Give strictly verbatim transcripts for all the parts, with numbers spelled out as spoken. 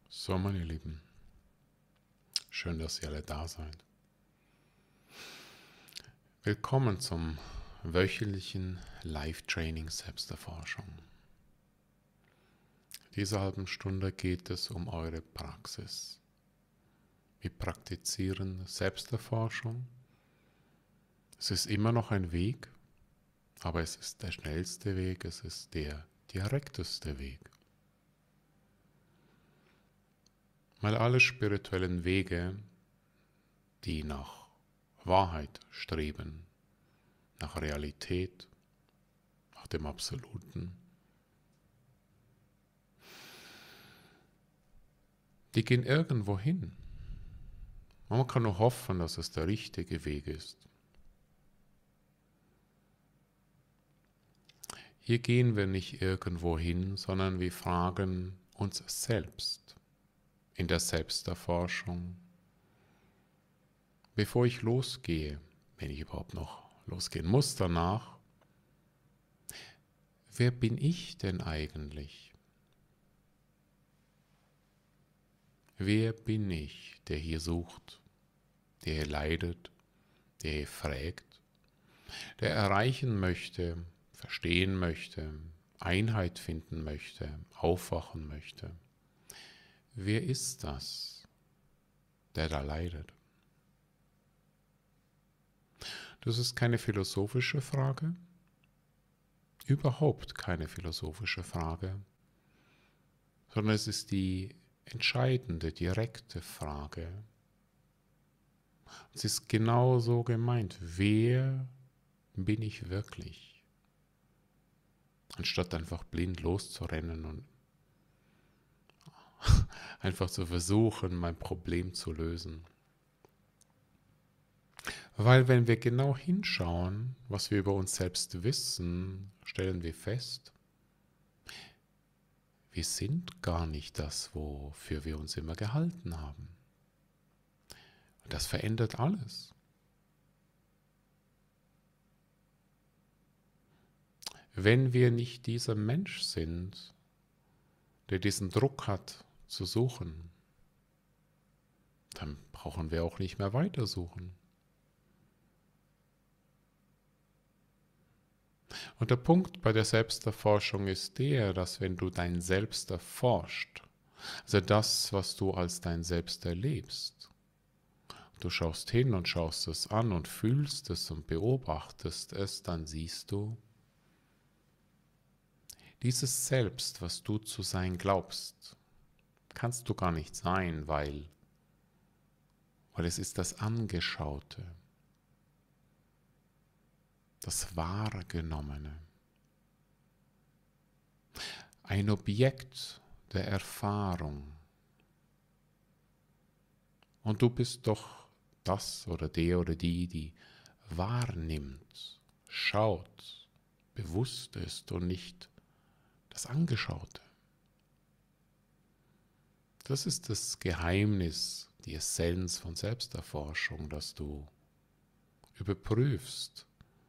So, meine Lieben, schön, dass ihr alle da seid. Willkommen zum wöchentlichen Live-Training Selbsterforschung. Diese halben Stunde geht es um eure Praxis. Wir praktizieren Selbsterforschung. Es ist immer noch ein Weg, aber es ist der schnellste Weg, es ist der direkteste Weg. Weil alle spirituellen Wege, die nach Wahrheit streben, nach Realität, nach dem Absoluten, die gehen irgendwo hin. Man kann nur hoffen, dass es der richtige Weg ist. Hier gehen wir nicht irgendwo hin, sondern wir fragen uns selbst in der Selbsterforschung, bevor ich losgehe, wenn ich überhaupt noch losgehen muss danach, wer bin ich denn eigentlich? Wer bin ich, der hier sucht, der hier leidet, der hier fragt, der erreichen möchte, verstehen möchte, Einheit finden möchte, aufwachen möchte? Wer ist das, der da leidet? Das ist keine philosophische Frage, überhaupt keine philosophische Frage, sondern es ist die entscheidende, direkte Frage. Es ist genau so gemeint, wer bin ich wirklich? Anstatt einfach blind loszurennen und einfach zu versuchen, mein Problem zu lösen. Weil wenn wir genau hinschauen, was wir über uns selbst wissen, stellen wir fest, wir sind gar nicht das, wofür wir uns immer gehalten haben. Und das verändert alles. Wenn wir nicht dieser Mensch sind, der diesen Druck hat zu suchen, dann brauchen wir auch nicht mehr weitersuchen. Und der Punkt bei der Selbsterforschung ist der, dass wenn du dein Selbst erforscht, also das, was du als dein Selbst erlebst, du schaust hin und schaust es an und fühlst es und beobachtest es, dann siehst du, dieses Selbst, was du zu sein glaubst, kannst du gar nicht sein, weil, weil es ist das Angeschaute, das Wahrgenommene, ein Objekt der Erfahrung. Und du bist doch das oder der oder die, die wahrnimmt, schaut, bewusst ist und nicht das Angeschaute. Das ist das Geheimnis, die Essenz von Selbsterforschung, dass du überprüfst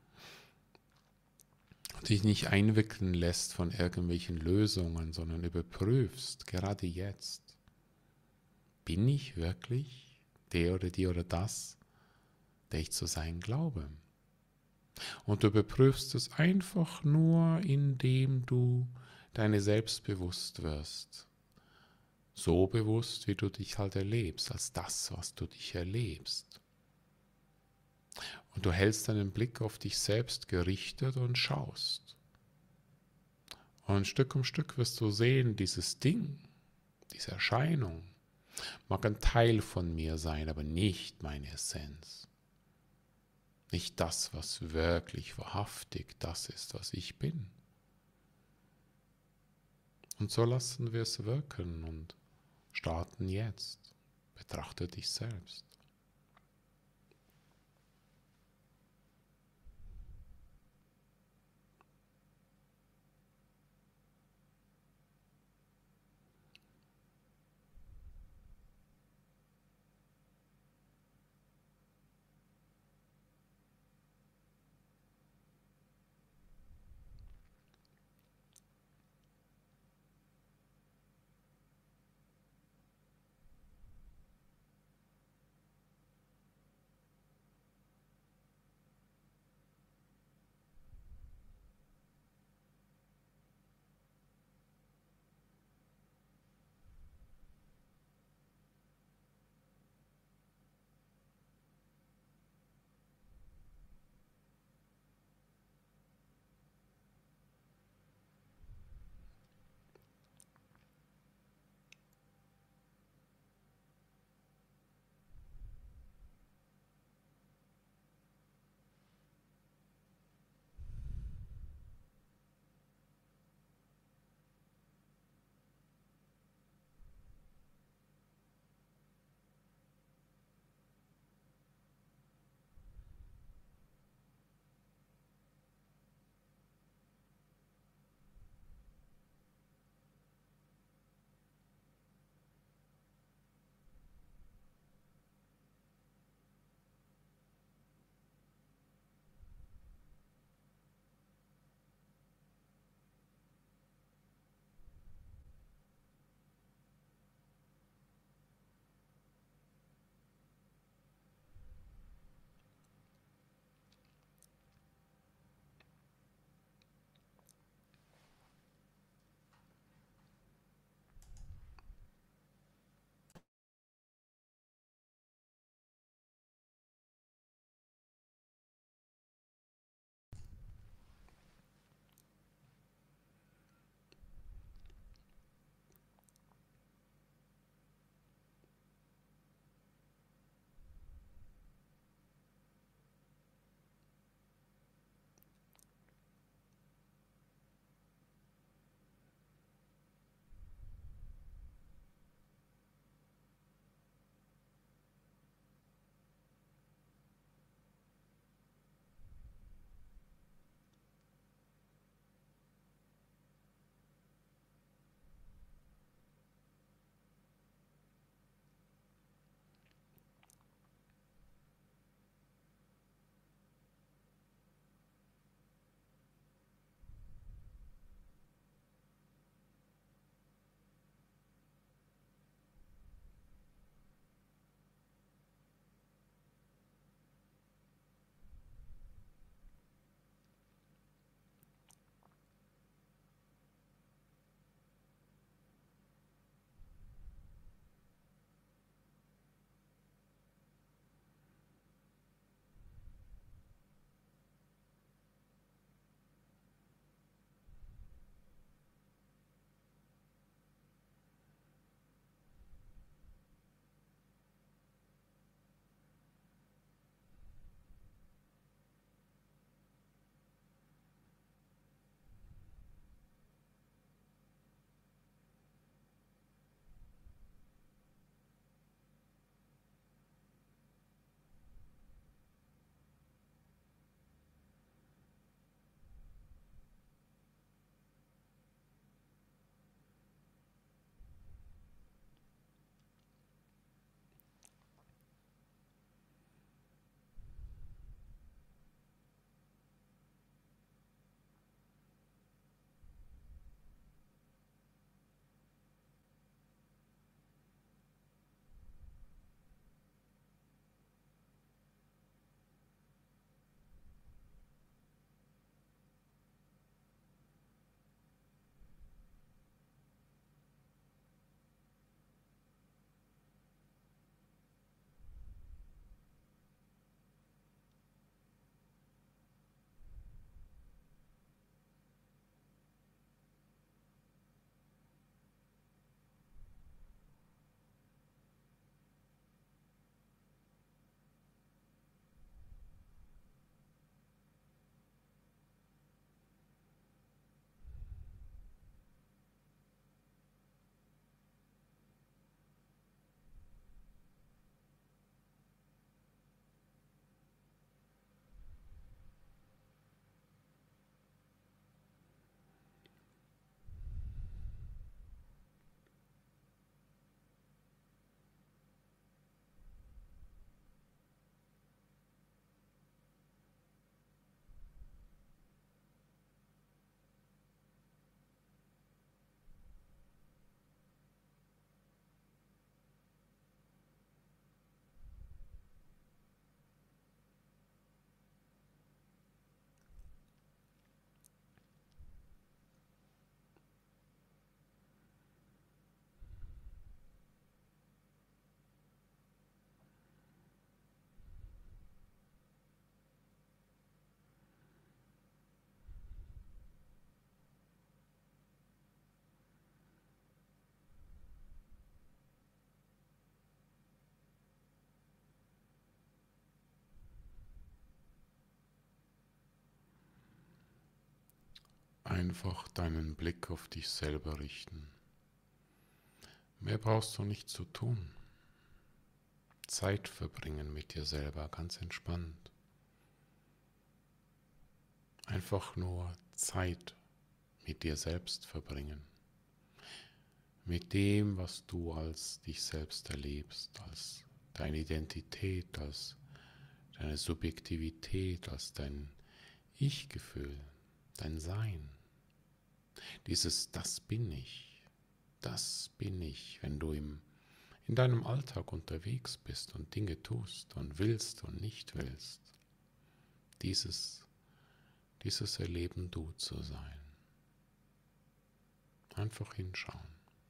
und dich nicht einwickeln lässt von irgendwelchen Lösungen, sondern überprüfst, gerade jetzt, bin ich wirklich der oder die oder das, der ich zu sein glaube? Und du überprüfst es einfach nur, indem du deine selbstbewusst wirst. So bewusst, wie du dich halt erlebst, als das, was du dich erlebst. Und du hältst deinen Blick auf dich selbst gerichtet und schaust. Und Stück um Stück wirst du sehen, dieses Ding, diese Erscheinung, mag ein Teil von mir sein, aber nicht meine Essenz. Nicht das, was wirklich wahrhaftig das ist, was ich bin. Und so lassen wir es wirken und starten jetzt. Betrachte dich selbst. einfach deinen Blick auf dich selber richten. Mehr brauchst du nicht zu tun. Zeit verbringen mit dir selber, ganz entspannt. Einfach nur Zeit mit dir selbst verbringen. Mit dem, was du als dich selbst erlebst, als deine Identität, als deine Subjektivität, als dein Ich-Gefühl, dein Sein. Dieses Das bin ich, das bin ich, wenn du im, in deinem Alltag unterwegs bist und Dinge tust und willst und nicht willst. Dieses, dieses Erleben du zu sein. Einfach hinschauen.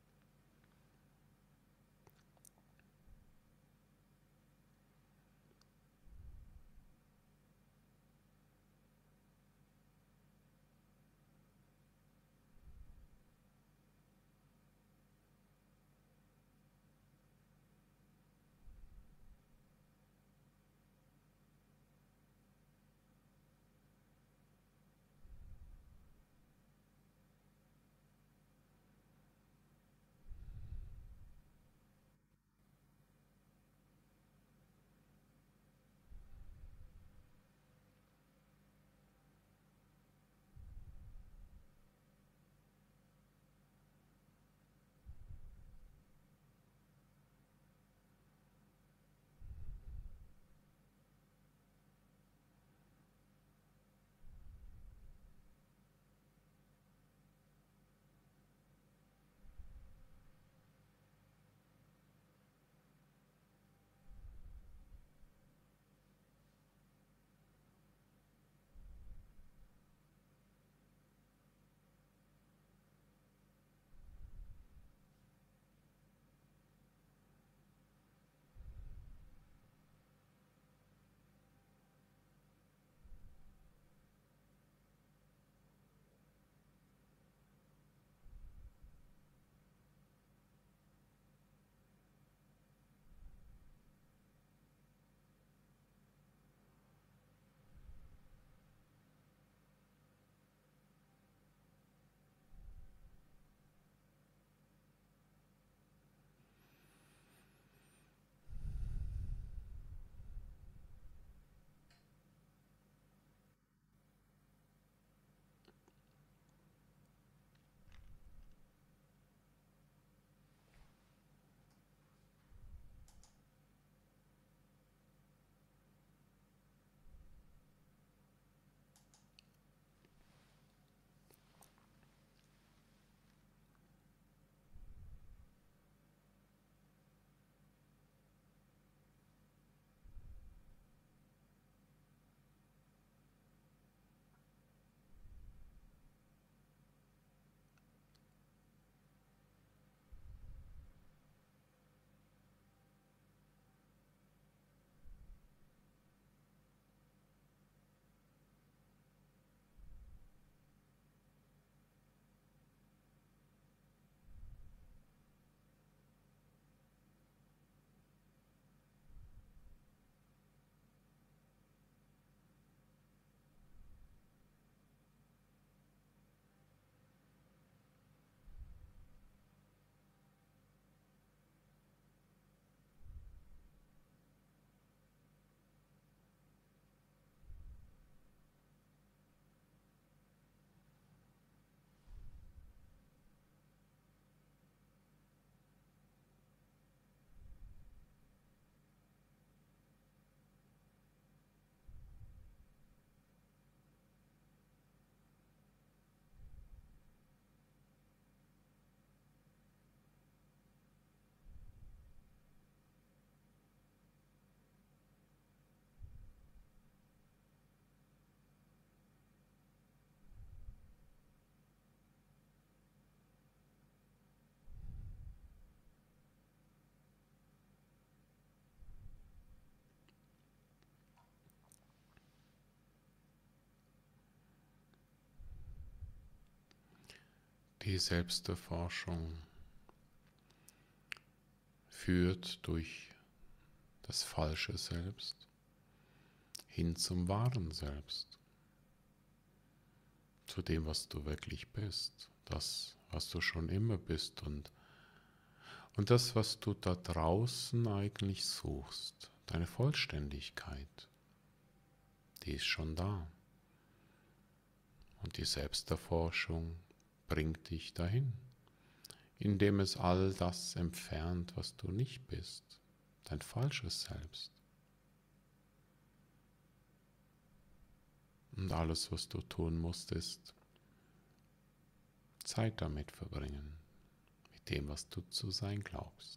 Die Selbsterforschung führt durch das falsche Selbst hin zum wahren Selbst. zu dem, was du wirklich bist, das, was du schon immer bist und, und das, was du da draußen eigentlich suchst, deine Vollständigkeit, die ist schon da. Und die Selbsterforschung bringt dich dahin, indem es all das entfernt, was du nicht bist, dein falsches Selbst. Und alles, was du tun musst, ist Zeit damit verbringen, mit dem, was du zu sein glaubst.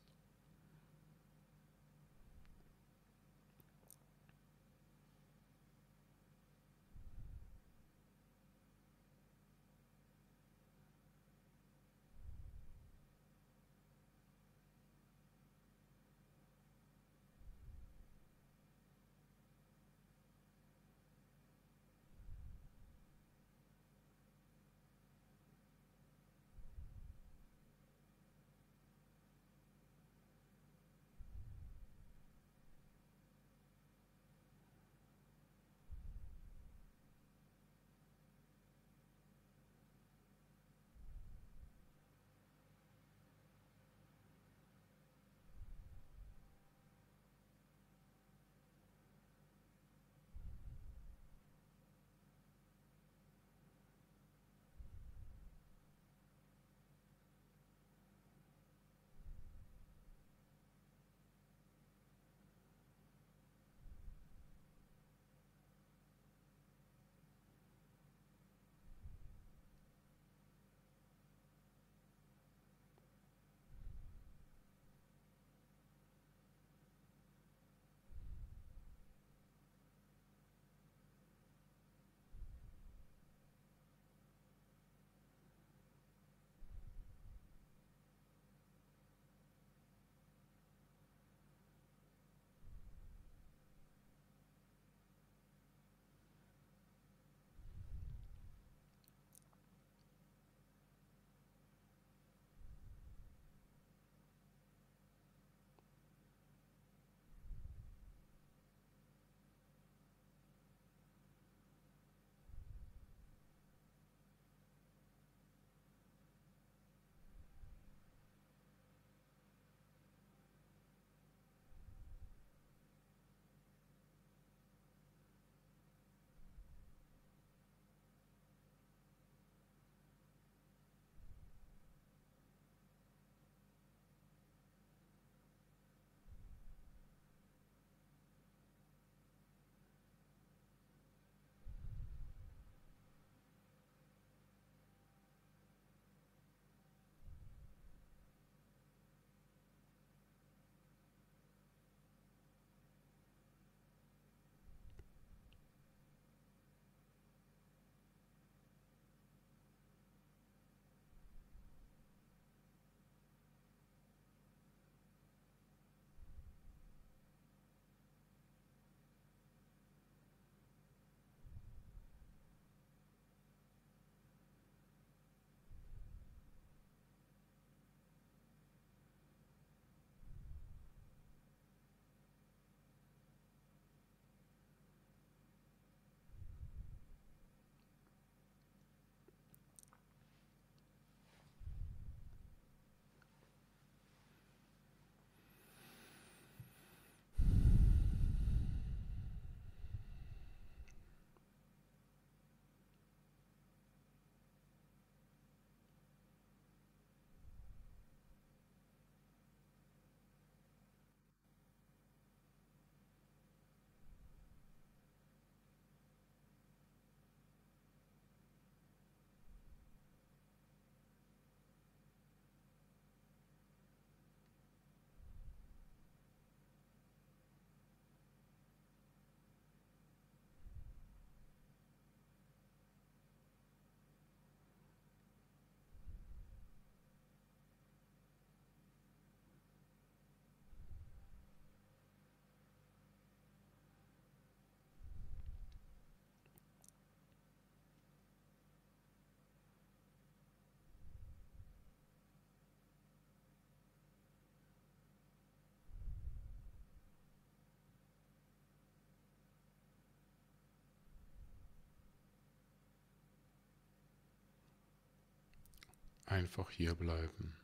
Einfach hier bleiben.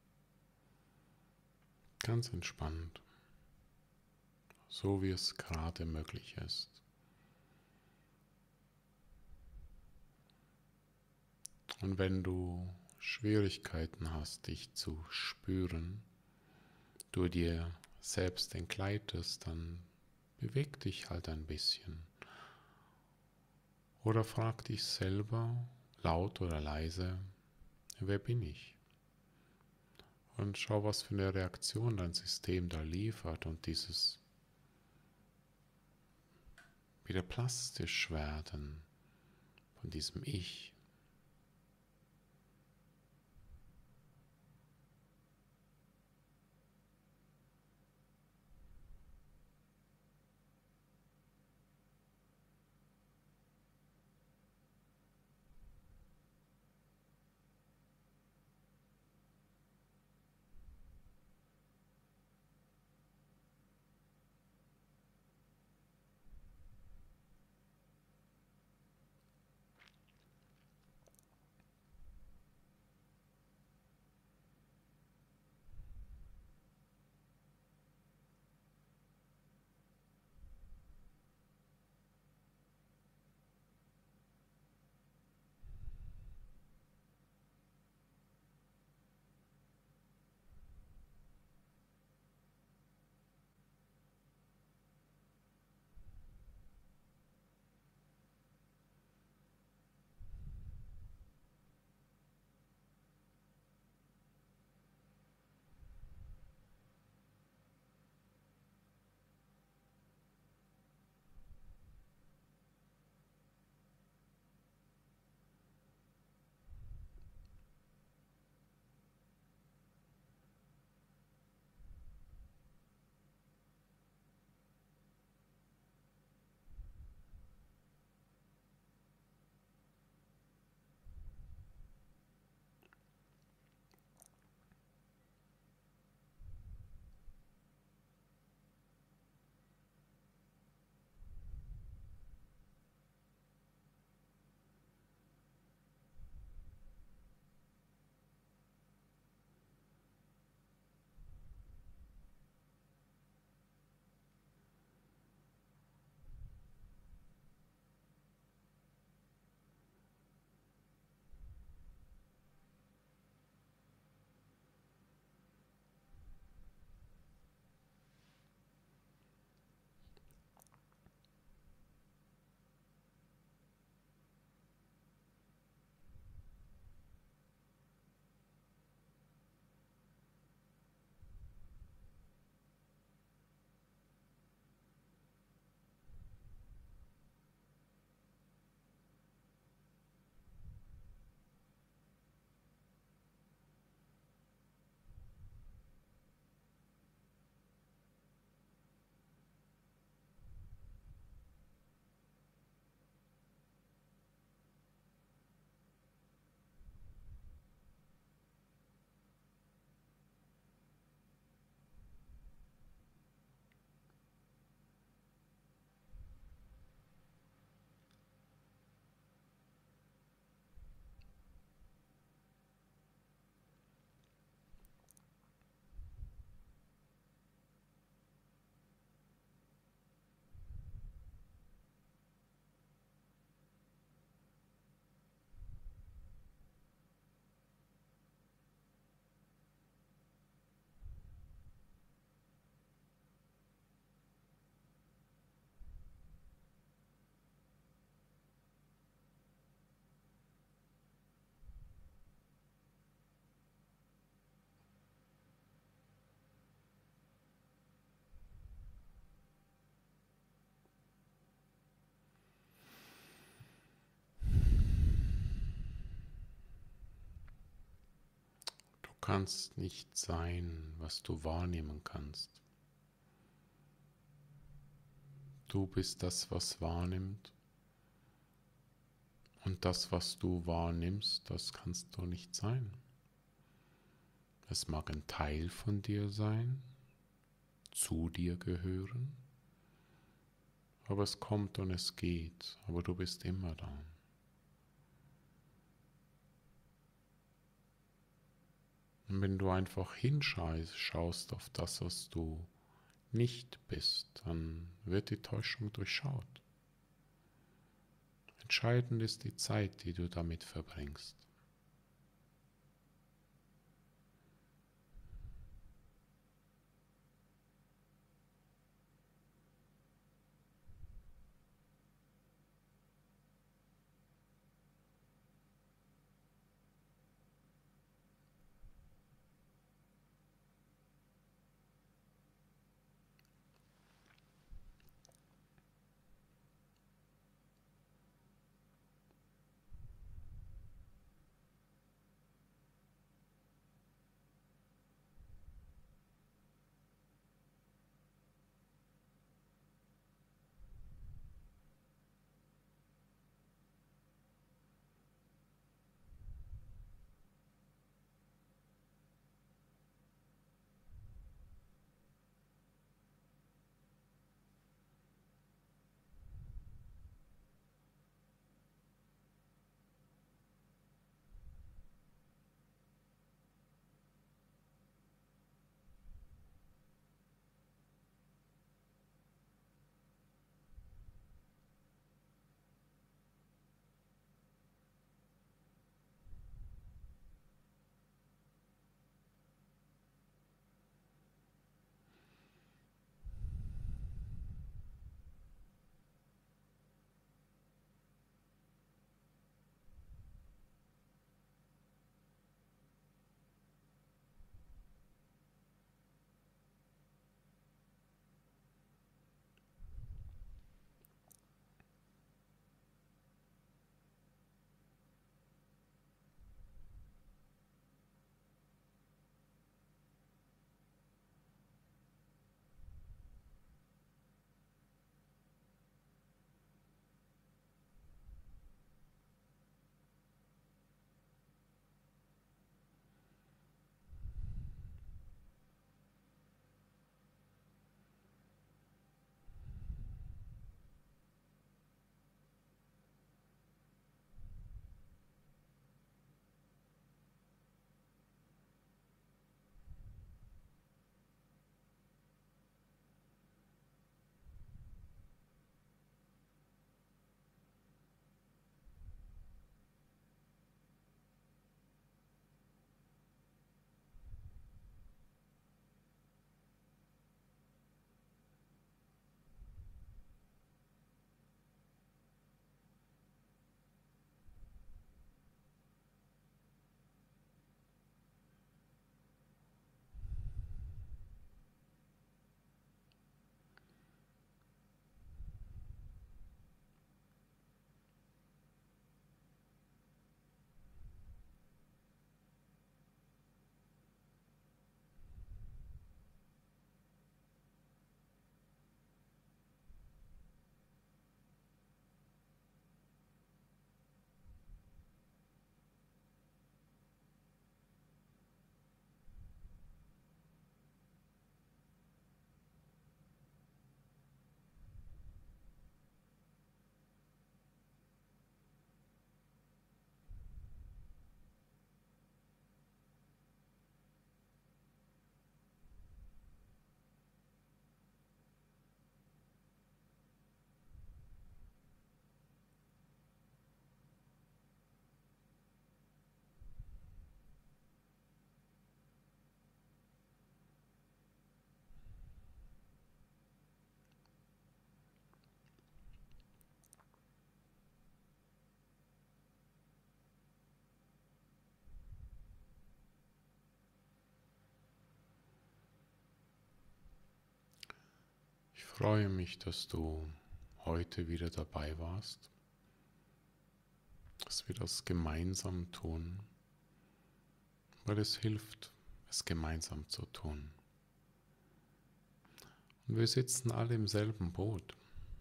Ganz entspannt. So wie es gerade möglich ist. Und wenn du Schwierigkeiten hast, dich zu spüren, du dir selbst entgleitest, dann beweg dich halt ein bisschen. Oder frag dich selber, laut oder leise, wer bin ich? Und schau, was für eine Reaktion dein System da liefert und dieses wieder plastisch werden von diesem Ich. Du kannst nicht sein, was du wahrnehmen kannst. Du bist das, was wahrnimmt. Und das, was du wahrnimmst, das kannst du nicht sein. Es mag ein Teil von dir sein, zu dir gehören, aber es kommt und es geht, aber du bist immer da. Und wenn du einfach hinschaust auf das, was du nicht bist, dann wird die Täuschung durchschaut. Entscheidend ist die Zeit, die du damit verbringst. Ich freue mich, dass du heute wieder dabei warst, dass wir das gemeinsam tun, weil es hilft, es gemeinsam zu tun. Und wir sitzen alle im selben Boot.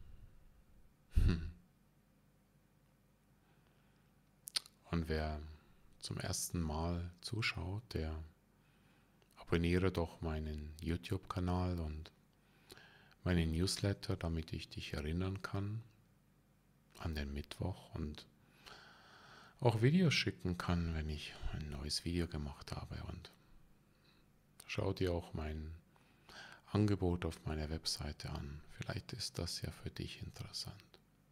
Und wer zum ersten Mal zuschaut, der abonniere doch meinen YouTube-Kanal und meinen Newsletter, damit ich dich erinnern kann an den Mittwoch und auch Videos schicken kann, wenn ich ein neues Video gemacht habe. Und schau dir auch mein Angebot auf meiner Webseite an. Vielleicht ist das ja für dich interessant.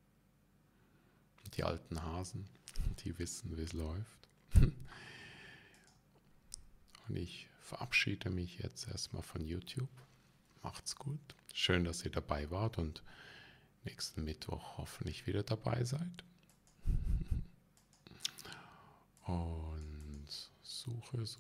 Die alten Hasen, die wissen, wie es läuft. Und ich verabschiede mich jetzt erstmal von YouTube. Macht's gut. Schön, dass ihr dabei wart und nächsten Mittwoch hoffentlich wieder dabei seid. Und suche, suche.